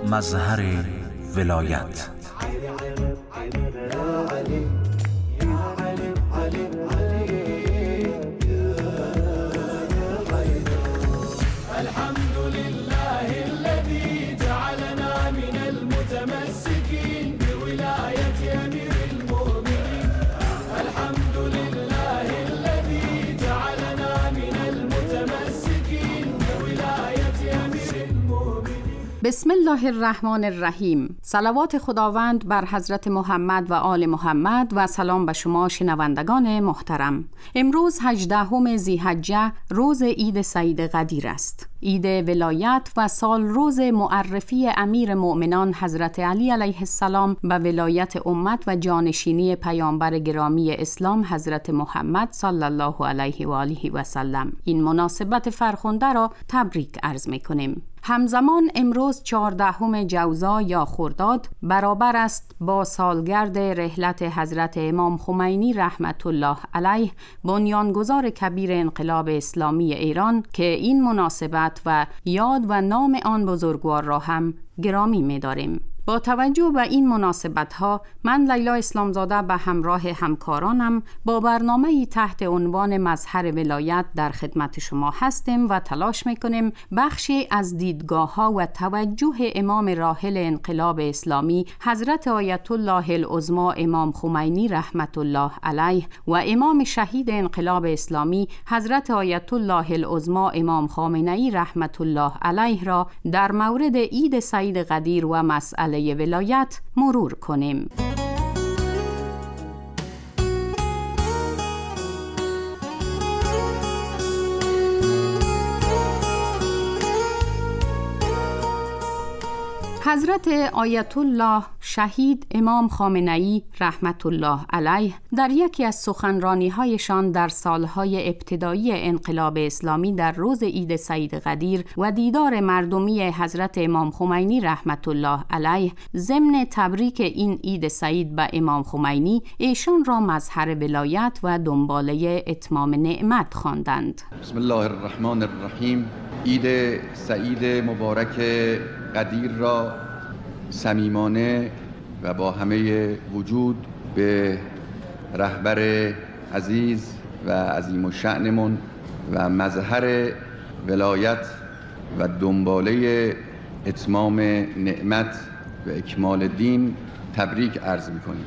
مظهر ولایت. بسم الله الرحمن الرحیم. صلوات خداوند بر حضرت محمد و آل محمد و سلام به شما شنوندگان محترم. امروز 18 ذی‌حجه روز عید سعید قدیر است. عید ولایت و سال روز معرفی امیر مؤمنان حضرت علی علیه السلام به ولایت امت و جانشینی پیامبر گرامی اسلام حضرت محمد صلی الله علیه و آله و سلم. این مناسبت فرخنده را تبریک عرض می‌کنیم. همزمان امروز 14 جوزا یا خرداد برابر است با سالگرد رحلت حضرت امام خمینی رحمت الله علیه بنیانگذار کبیر انقلاب اسلامی ایران که این مناسبت و یاد و نام آن بزرگوار را هم گرامی می‌داریم. با توجه به این مناسبت‌ها من لیلا اسلامزاده به همراه همکارانم با برنامه‌ای تحت عنوان مظهر ولایت در خدمت شما هستیم و تلاش می‌کنیم بخشی از دیدگاه‌ها و توجه امام راحل انقلاب اسلامی حضرت آیت الله العظمی امام خمینی رحمت الله علیه و امام شهید انقلاب اسلامی حضرت آیت الله العظمی امام خامنه‌ای رحمت الله علیه را در مورد عید سعید قدیر و مسئله ولایت مرور کنیم. حضرت آیت الله شهید امام خامنه‌ای رحمت الله علیه در یکی از سخنرانی‌هایشان در سالهای ابتدایی انقلاب اسلامی در روز عید سعید قدیر و دیدار مردمی حضرت امام خمینی رحمت الله علیه ضمن تبریک این عید سعید به امام خمینی ایشان را مظهر ولایت و دنباله اتمام نعمت خواندند. بسم الله الرحمن الرحیم. عید سعید مبارک قدیر را صمیمانه و با همه وجود به رهبر عزیز و عظیم الشأنمون و مظهر ولایت و دنباله اتمام نعمت و اکمال دین تبریک عرض می‌کنیم.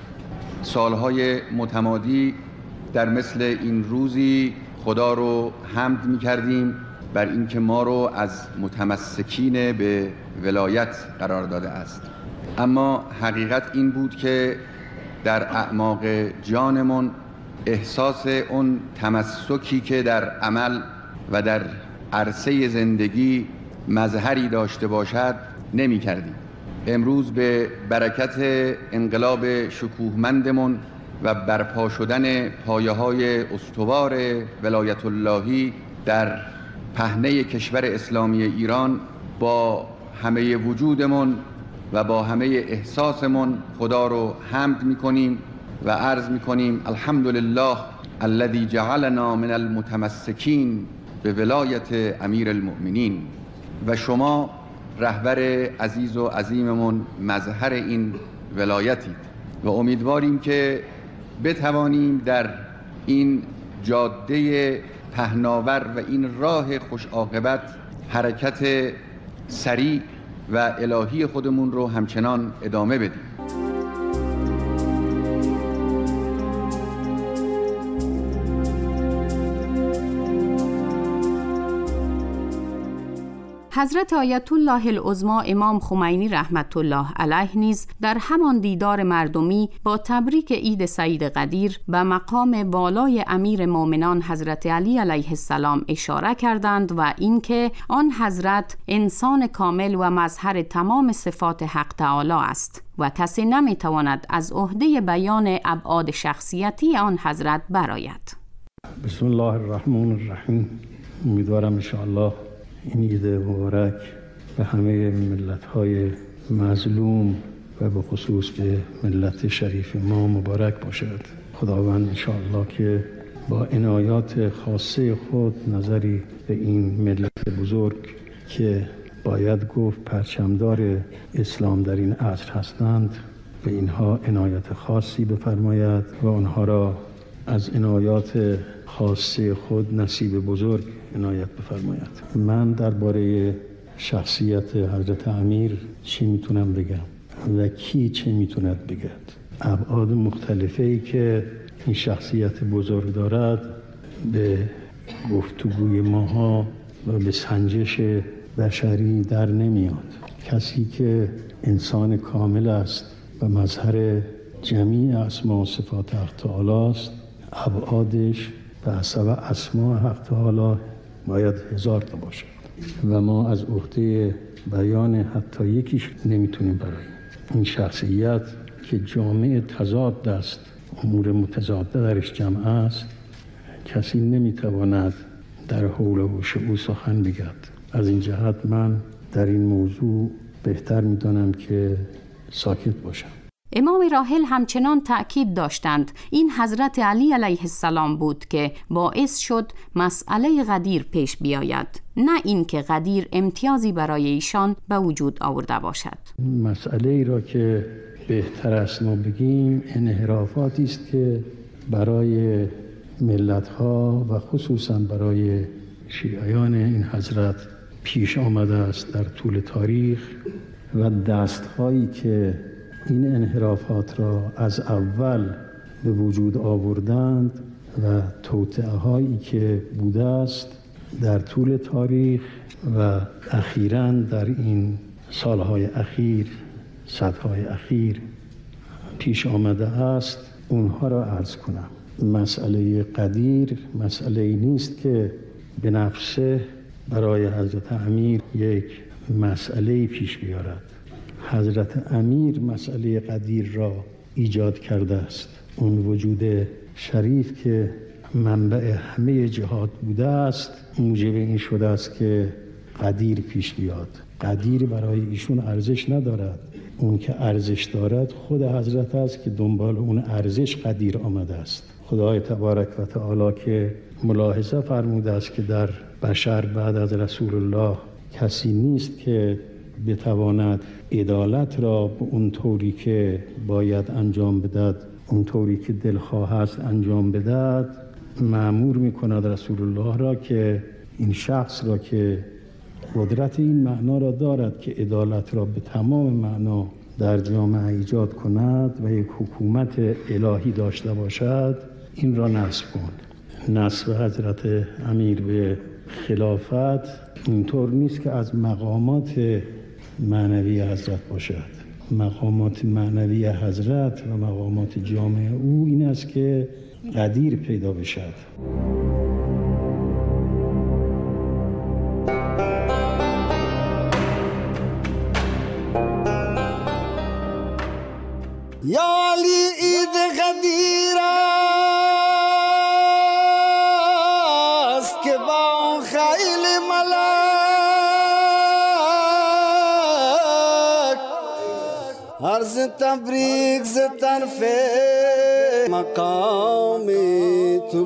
سالهای متمادی در مثل این روزی خدا رو حمد می‌کردیم بر اینکه ما رو از متمسکین به ولایت قرار داده است. اما حقیقت این بود که در اعماق جانمون احساس اون تمسکی که در عمل و در عرصه زندگی مظهری داشته باشد نمی کردیم. امروز به برکت انقلاب شکوهمندمون و برپا شدن پایه‌های استوار ولایت اللهی در پهنه کشور اسلامی ایران با همه وجودمون و با همه احساسمون خدا رو حمد میکنیم و عرض میکنیم الحمدلله الذی جعلنا من المتمسکین به ولایت امیر المؤمنین. و شما رهبر عزیز و عظیممون مظهر این ولایتید و امیدواریم که بتوانیم در این جاده پهناور و این راه خوش عاقبت حرکت سریع و الهی خودمون رو همچنان ادامه بدیم. حضرت آیت الله العظمی امام خمینی رحمت الله علیه نیز در همان دیدار مردمی با تبریک عید سعید قدیر به مقام والای امیر مؤمنان حضرت علی علیه السلام اشاره کردند و اینکه آن حضرت انسان کامل و مظهر تمام صفات حق تعالی است و کسی نمیتواند از عهده بیان ابعاد شخصیتی آن حضرت برآید. بسم الله الرحمن الرحیم. امیدوارم انشاءالله این عید مبارک به همه ملت‌های مظلوم و به خصوص به ملت شریف ما مبارک باشد. خداوند انشاءالله که با عنایات خاصه خود نظری به این ملت بزرگ که باید گفت پرچمدار اسلام در این عصر هستند، به اینها عنایت خاصی بفرماید و آنها را از عنایات خاصه خود نصیب بزرگ عنایت بفرماید. من درباره شخصیت حضرت امیر چی میتونم بگم و کی چه میتوند بگد؟ ابعاد مختلفی که این شخصیت بزرگ دارد به گفتگوی ماها و به سنجش بشری در نمیاد. کسی که انسان کامل است و مظهر جمیع اسما و صفات حق تعالی است، ابعادش به حسب اسما حق تعالی باید 1000 تا باشد و ما از عهده بیان حتی یکیش نمیتونیم برای این شخصیت که جامع تضاد است، امور متضاده درش جمع است، کسی نمیتواند در حول و شعو سخن بگد. از این جهت من در این موضوع بهتر میدانم که ساکت باشم. امام راحل همچنان تأکید داشتند این حضرت علی علیه السلام بود که باعث شد مسئله غدیر پیش بیاید، نه اینکه غدیر امتیازی برای ایشان به وجود آورده باشد. مسئله ای را که بهتر است ما بگیم انحرافاتی است که برای ملت‌ها و خصوصا برای شیعیان این حضرت پیش آمده است در طول تاریخ و دست‌هایی که این انحرافات را از اول به وجود آوردند و توطئه‌هایی که بوده است در طول تاریخ و اخیراً در این سالهای اخیر، صدهای اخیر پیش آمده است، اونها را عرض کنم. مسئله غدیر مسئله نیست که به نفسه برای حضرت امیر یک مسئله پیش بیارد. حضرت امیر مسئله غدیر را ایجاد کرده است. اون وجود شریف که منبع همه جهات بوده است موجب این شده است که غدیر پیش بیاد. غدیر برای ایشون ارزش ندارد. اون که ارزش دارد خود حضرت است که دنبال اون ارزش غدیر آمده است. خدای تبارک و تعالی که ملاحظه فرموده است که در بشر بعد از رسول الله کسی نیست که بتواند عدالت را به اون طوری که باید انجام بدهد، اون طوری که دلخواه است انجام بدهد، مأمور می‌کند رسول الله را که این شخص را که قدرت این معنا را دارد که عدالت را به تمام معنا در جامعه ایجاد کند و یک حکومت الهی داشته باشد، این را نصب کن. نصب حضرت امیر به خلافت اینطور نیست که از مقامات معنوی حضرت باشد. مقامات معنوی حضرت و مقامات جامعه او این است که غدیر پیدا بشد. یا علی عید غدیر است که با خیل ملک عرض تبریک ز طرف مقام تو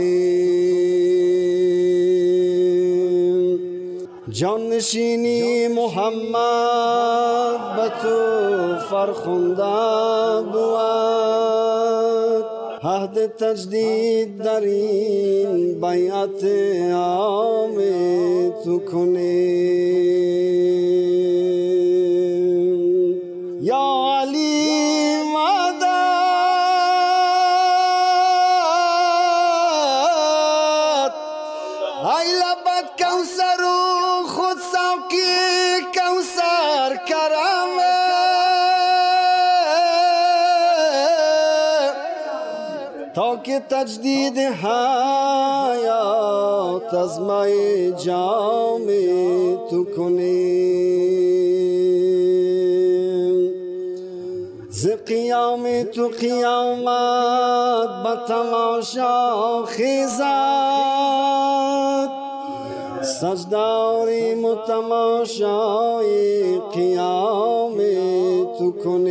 کنیم. جان نشینی محمد به تو فرخنده بود، عهد تجدید در این بیعت عام تو کنیم. یا علی مدد ای لبت کوثر و خود ساقی کوثر کرم تا که تجدید حیات از مای جام تو کنیم. ز قیام تو قیامت به تماشا خیزد، سجداری متماشای قیام تو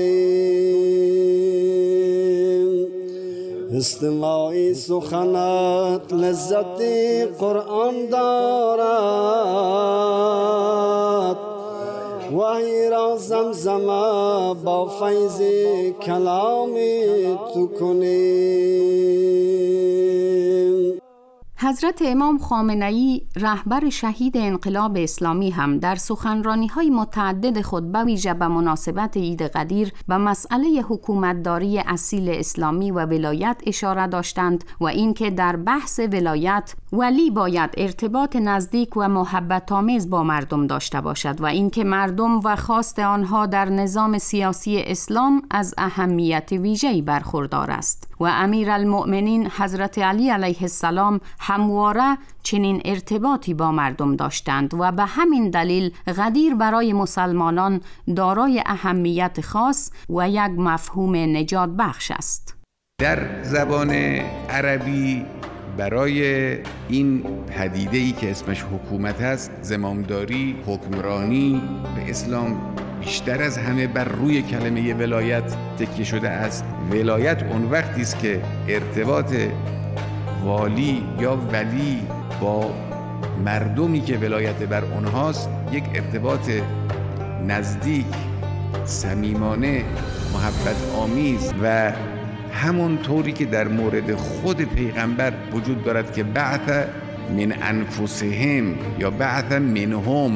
کنیم. استماعی سخنت لذت قرآن دارد، با فیض کلام تو کنیم. حضرت امام خامنه‌ای رهبر شهید انقلاب اسلامی هم در سخنرانی‌های متعدد خود به ویژه به مناسبت عید قدیر به مسئله حکومتداری اصیل اسلامی و ولایت اشاره داشتند و اینکه در بحث ولایت ولی باید ارتباط نزدیک و محبت آمیز با مردم داشته باشد و اینکه مردم و خواست آنها در نظام سیاسی اسلام از اهمیت ویژه‌ای برخوردار است و امیرالمؤمنین حضرت علی علیه السلام همواره چنین ارتباطی با مردم داشتند و به همین دلیل غدیر برای مسلمانان دارای اهمیت خاص و یک مفهوم نجات بخش است. در زبان عربی برای این پدیده‌ای که اسمش حکومت است، زمامداری، حکمرانی به اسلام بیشتر از همه بر روی کلمه ولایت تکیه شده است. ولایت اون وقتی است که ارتباط والی یا ولی با مردمی که ولایت بر اونهاست یک ارتباط نزدیک، صمیمانه، محبت آمیز و همون طوری که در مورد خود پیغمبر وجود دارد که بعث من انفسهم یا بعث منهم،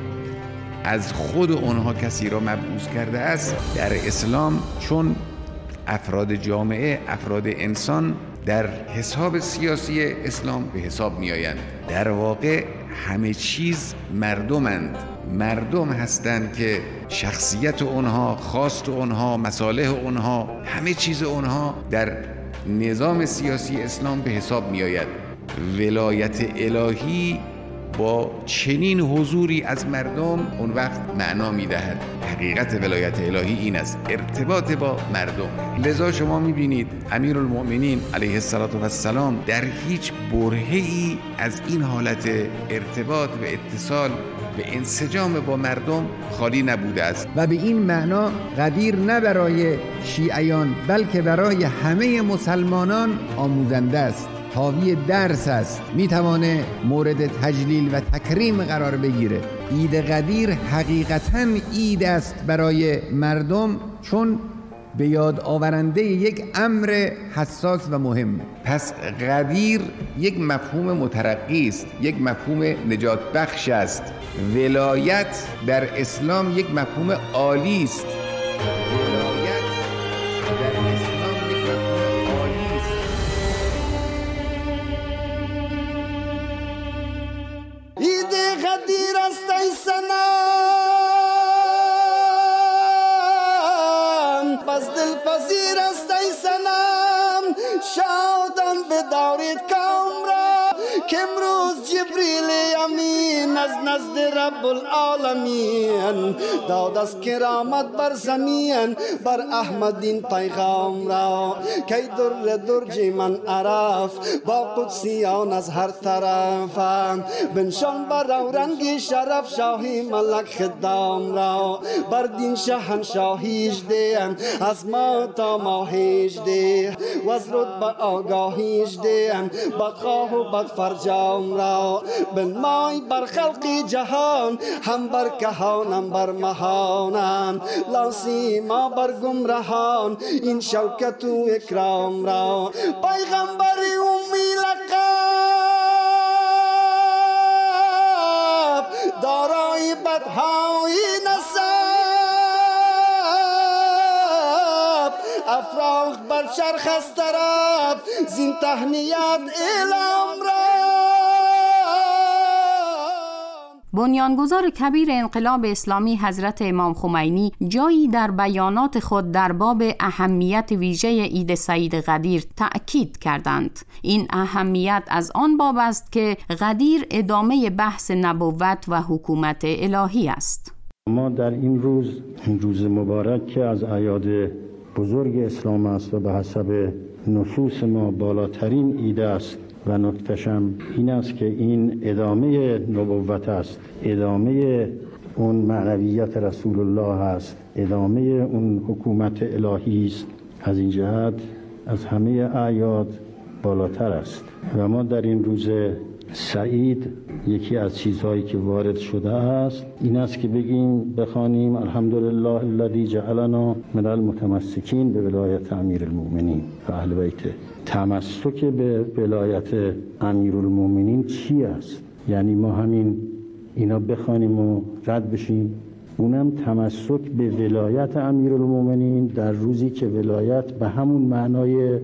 از خود اونها کسی را مبعوث کرده است. در اسلام چون افراد جامعه، افراد انسان در حساب سیاسی اسلام به حساب می آیند، در واقع همه چیز مردمند، مردم هستند که شخصیت اونها، خواست اونها، مصالح اونها، همه چیز اونها در نظام سیاسی اسلام به حساب می آید. ولایت الهی با چنین حضوری از مردم اون وقت معنا می دهد. حقیقت ولایت الهی این است، ارتباط با مردم. لذا شما می بینید امیرالمؤمنین علیه السلام در هیچ برهه‌ای از این حالت ارتباط و اتصال و انسجام با مردم خالی نبوده است. و به این معنا غدیر نه برای شیعیان بلکه برای همه مسلمانان آموزنده است، حاوی درس است، میتوانه مورد تجلیل و تکریم قرار بگیره. عید قدیر حقیقتاً عید است برای مردم، چون به یاد آورنده یک امر حساس و مهم. پس قدیر یک مفهوم مترقی است، یک مفهوم نجات بخش است. ولایت در اسلام یک مفهوم عالی است. ولایت در اسلام یک مفهوم عالی است. عید قدیر است ای سنم، پس دلپذیر است ای سنم، شادان بدارید قوم را که امروز جبریل امین از نزد رب العالمین داد از کرامت بر زمین بر احمد این پیغام را که در درج من عرف با قدسیان از هر طرف بنشان بر اورنگی شرف شاهی ملک خدام را بر دین شهنشاهیش ده از ما تا ما هجده و از رتبه آگاهیش ده بدخواه و بدفرجام را بنمای بر خلقی جهان هم بر کهانم بر مهانم لاسی ما بر گمرهان این شوکت و اکرام را پیغمبری امی لقب دارای بدهای نسب افراخ بر چرخ از طرف زین تهنیت اعلام را. بنیانگذار کبیر انقلاب اسلامی حضرت امام خمینی جایی در بیانات خود در باب اهمیت ویژه عید سعید قدیر تأکید کردند. این اهمیت از آن باب است که قدیر ادامه بحث نبوت و حکومت الهی است. ما در این روز مبارک که از اعیاد بزرگ اسلام است و به حسب نصوص ما بالاترین عید است و نکته‌شم این است که این ادامه نبوت است، ادامه اون معنویت رسول الله است، ادامه اون حکومت الهی است. از این جهت از همه اعیاد بالاتر است و ما در این روز سعید یکی از چیزهایی که وارد شده است این است که بخوانیم الحمدلله الذی جعلنا من المتمسکین به ولایت امیرالمؤمنین و اهل بیته. تمسک به ولایت امیرالمؤمنین چی است؟ یعنی ما همین اینا بخوانیم و رد بشیم؟ اونم تمسک به ولایت امیرالمؤمنین در روزی که ولایت به همون معنای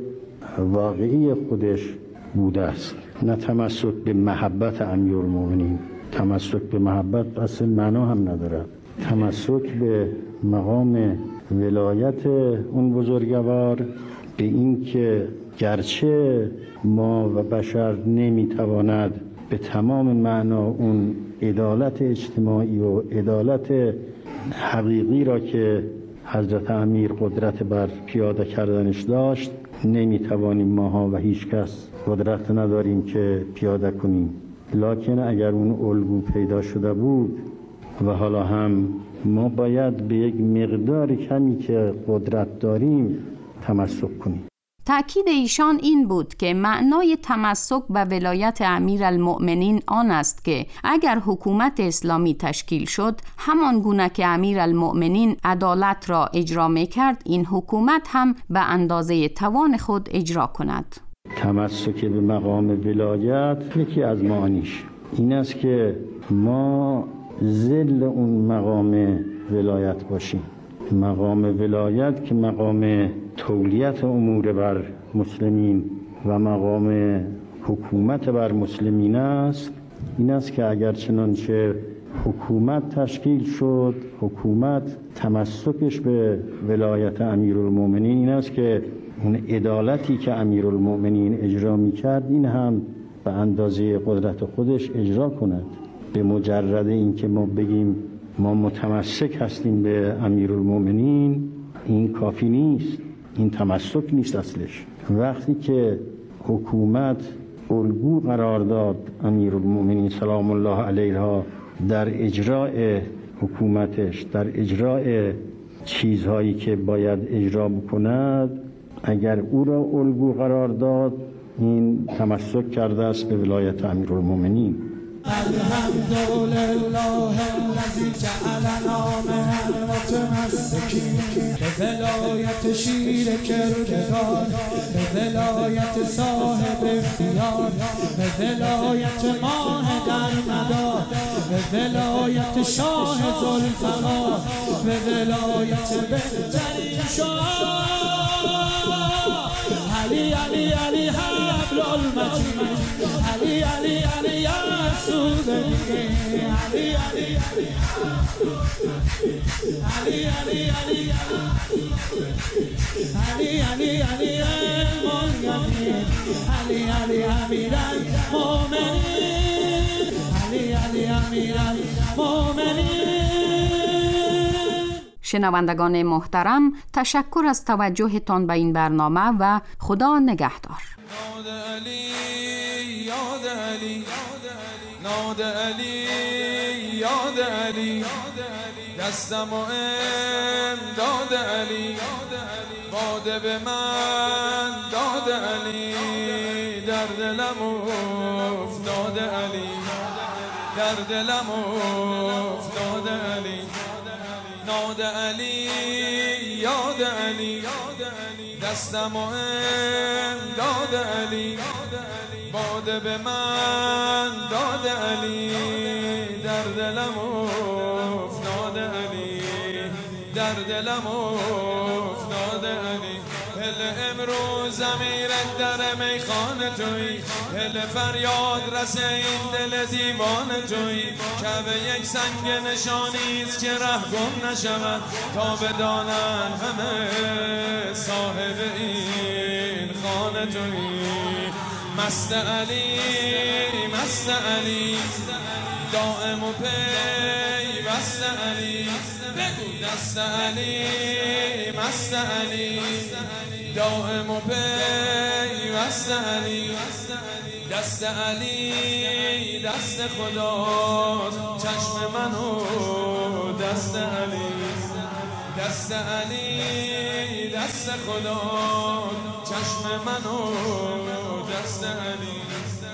واقعی خودش بوده است، نه تمسک به محبت امیرالمؤمنین. تمسک به محبت اصلا معنا هم ندارد. تمسک به مقام ولایت اون بزرگوار، به این که گرچه ما و بشر نمیتواند به تمام معنا اون عدالت اجتماعی و عدالت حقیقی را که حضرت امیر قدرت بر پیاده کردنش داشت نمیتوانیم ماها و هیچ کس قدرت نداریم که پیاده کنیم، لکن اگر اون الگو پیدا شده بود و حالا هم ما باید به یک مقدار کمی که قدرت داریم تمسک کنیم. تأکید ایشان این بود که معنای تمسک به ولایت امیرالمؤمنین آن است که اگر حکومت اسلامی تشکیل شد، همان گونه که امیرالمؤمنین عدالت را اجرا می‌کرد، این حکومت هم به اندازه توان خود اجرا کند. تمسک به مقام ولایت یکی از معانیش این است که ما ذل اون مقام ولایت باشیم. مقام ولایت که مقام تولیت امور بر مسلمین و مقام حکومت بر مسلمین است، این است که اگر چنانچه حکومت تشکیل شد، حکومت تمسکش به ولایت امیرالمؤمنین این است که اون عدالتی که امیرالمؤمنین اجرا می‌کرد این هم به اندازه قدرت خودش اجرا کند. به مجرد اینکه ما بگیم ما متمسک هستیم به امیرالمؤمنین این کافی نیست، این تمسک نیست اصلش. وقتی که حکومت الگو قرار داد امیرالمؤمنین سلام الله علیها در اجراء حکومتش، در اجراء چیزهایی که باید اجرا بکند، اگر او را الگو قرار داد این تمسک کرده است به ولایت امیرالمؤمنین. الحمدلله الذی جعلنا من المتمسکین به ولایت شیر کردگار، به ولایت صاحب اختیار، به ولایت ماه در مدار، به ولایت شاه ذوالفقار، به ولایت بهترین شاه علی علی علی حبل المتین، علی علی علی یا رسول الله، علی علی علی علی علی علی علی علی علی المؤمنین، علی علی امیر المؤمنین، علی علی امیر المؤمنین. شنوندگان محترم، تشکر از توجهتان به این برنامه و خدا نگهدار. ناد علی یاد علی، ناد علی یاد علی، دستم و امداد علی، باده به من داد علی، در دلم افتاد علی، در دلم افتاد علی. ناد علی یاد علی، دستم و امداد علی، باده به من داد علی، در دلم افتاد علی، در دلم افتاد علی. هل امروز امیر در میخانه توی، هل فریاد رسه این دل دیوان توی، کعبه یک سنگ نشانیست که ره گم نشود، تا بدانن همه صاحب این خانه توی. مست علی مست علی، دائم و پیوست علی، بگو دست علی مست علی، دائم و پیوست علی. دست علی دست خداست، چشم منو دست علی، دست علی دست خداست، چشم منو دست علی.